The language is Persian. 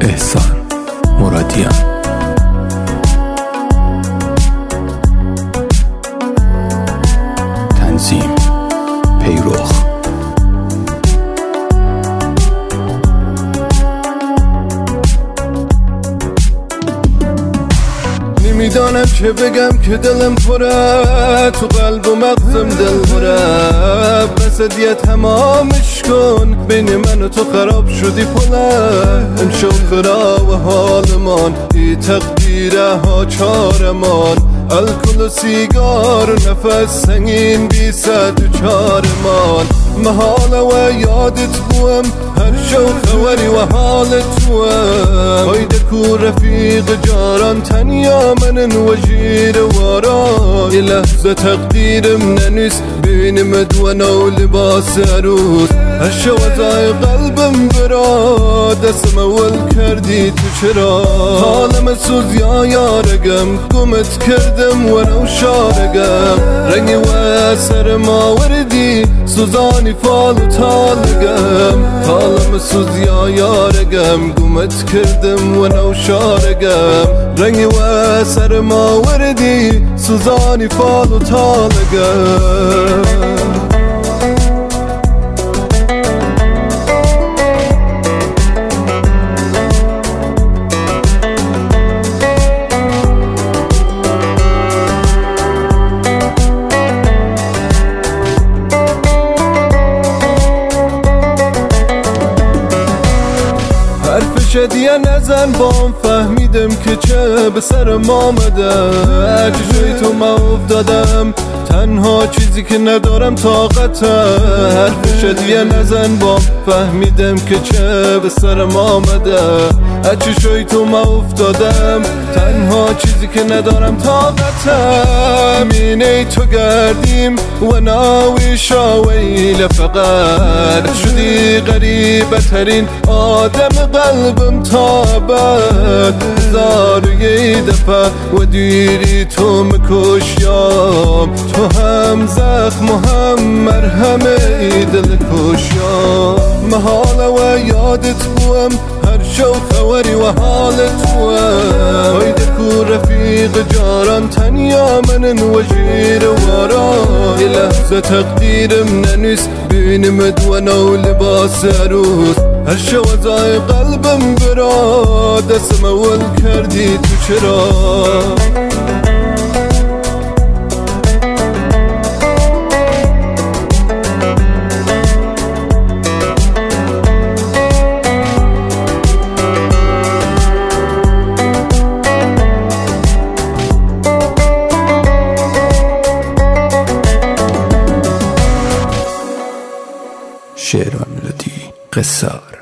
احسان مرادیان. تنظیم پیروخ. نمیدانم چه بگم که دلم پره، تو قلب و مغزم دل پره. بس دیگه تمامش کن، بین من و تو خراب شدی پله. امشب خراب حالمان، ای تقدیره ها چارمان. الکل و سیگار و نفس سنگین بی صد و چارمان. محاله و یادت بوم، هر شو خوری و حال توم. هایده کو رفیق جاران، تنیا منن و جیر واران. یه لحظه تقدیرم ننویس، بینم دوانا و لباس عروس. هر شوازای قلبم برا، دستم اول کردی تو چرا. حالم سوز یا یارگم، گمت کردم و نو شارگم. رنگی و سر ما وردی، سوزانی فال و تالگم. حالم سوز یا یارگم، گمت کردم و نو شارگم. رنگی و سر ما وردی، سوزانی فال و تالگم. شدیه نزن بام، فهمیدم که چه به سرم آمده. چجوری تو ما افتادم، تنها چیزی که ندارم طاقته. حرف شدیه نزن بام، فهمیدم که چه به سرم آمده. چجوری تو ما افتادم، تنها چیزی که ندارم طاقته. مینه تو گردیم و ناوی شاویل فقط. شدی غریبه ترین آدم قلبم تابد. هزار و یه دفعه و دیری تو مکشیام. تو هم زخم و هم مرهم ای دل کشیام. محاله و یادت بوم، هر شو خوری و حال توم. هایده کو رفیق جاران، تنیا منن و جیر واران. یه لحظه تقدیرم ننویس، بینم دوانا و لباس عروس. هر شوازای قلبم برا، دستم اول کردی تو چرا. شعر و ملودی قصار.